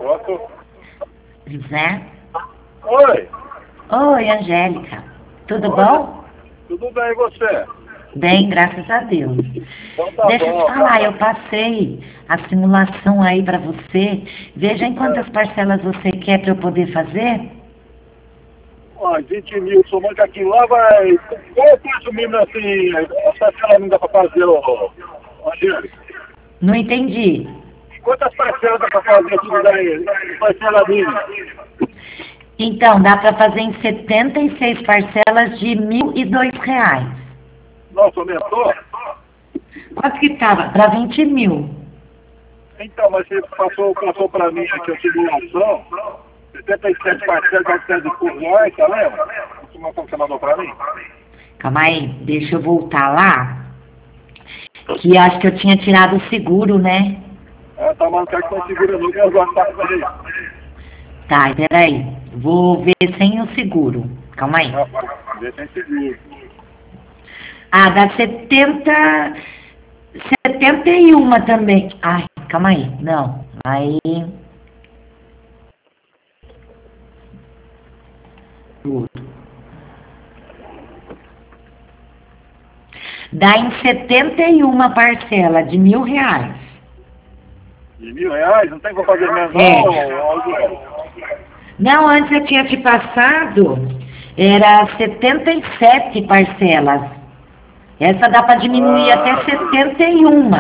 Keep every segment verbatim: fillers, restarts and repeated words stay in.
Pronto. José? Oi. Oi, Angélica. Tudo bom? Tudo bem, e você? Bem, graças a Deus. Então tá Deixa eu bom. te falar, eu passei a simulação aí pra você. Veja em quantas parcelas você quer pra eu poder fazer. Ó, vinte mil, somando que aqui lá vai... Qual é o preço mínimo assim, a parcela não dá pra fazer, ô... Angélica? Não entendi. Quantas parcelas dá pra fazer tudo daí? Parcela mínima? Então, dá pra fazer em setenta e seis parcelas de mil e dois reais. Nossa, aumentou? Quanto que tava? Pra vinte mil. Então, mas você passou, passou pra mim aqui a simulação, setenta e sete parcelas, novecentos por reais, tá lembra? A simulação que você mandou pra mim? Calma aí, deixa eu voltar lá. Que acho que eu tinha tirado o seguro, né? É, tá mancando que não segura não, que eu gosto de fazer. Tá, peraí. Vou ver sem o seguro. Calma aí. Vê sem seguro. Ah, dá setenta... setenta e um também. Ai, calma aí. Não. Aí... Dá em setenta e um parcela de mil reais. De mil reais? Não tem como fazer menos É. não? Não, antes eu tinha te passado, era setenta e sete parcelas. Essa dá para diminuir Ah, até setenta e um.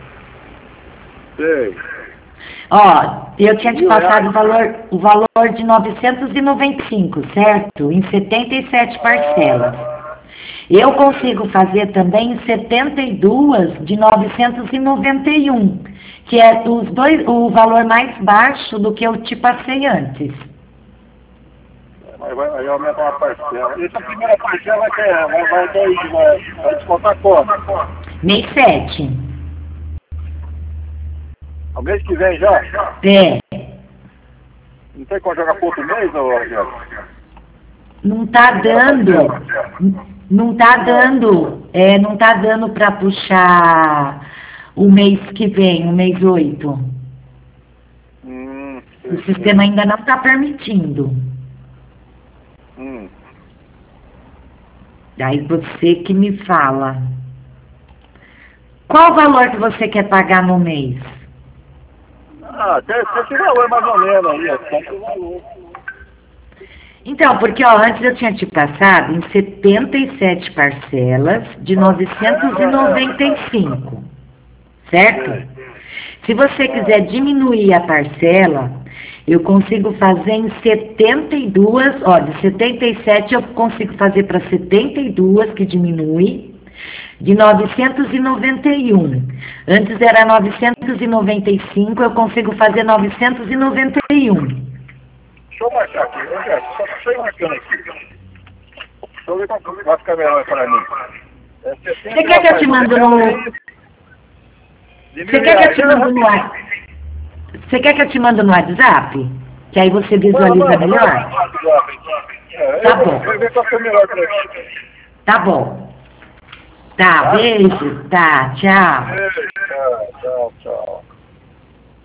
sei. Ó, eu tinha te Mil passado o reais? valor, o valor de novecentos e noventa e cinco, certo? Em setenta e sete parcelas. Eu consigo fazer também em setenta e dois de novecentos e noventa e um, que é os dois, o valor mais baixo do que eu te passei antes. Mas vai, vai aumentar uma parcela. Essa primeira parcela vai, ter, vai, vai, daí, vai, vai descontar como? Mês sete. O mês que vem já? É. Não tem como jogar por outro mês, ô Angélica? Não tá dando. Não tá dando. É, não tá dando para puxar o mês que vem, o mês oito. Hum, O sistema ainda não está permitindo. hum. Daí você que me fala. Qual o valor que você quer pagar no mês? Ah, tem, tem esse valor mais ou menos aí, ó. Tem esse valor. Então, porque ó, antes eu tinha te passado em setenta e sete parcelas de novecentos e noventa e cinco, certo? Se você quiser diminuir a parcela, eu consigo fazer em setenta e dois, ó, de setenta e sete eu consigo fazer para setenta e dois, que diminui, de novecentos e noventa e um. Antes era novecentos e noventa e cinco, eu consigo fazer novecentos e noventa e um. Deixa eu marcar aqui, Angélica, só deixa eu marcando aqui. Deixa eu ver como vai ficar melhor para mim. É Você quer que eu te mando no... Você quer que eu te mando no WhatsApp? Você quer que eu te mando no WhatsApp? Que aí você visualiza melhor? Tá bom. Tá bom. Tá, beijo. Tá, tchau. Tchau, tchau, tchau.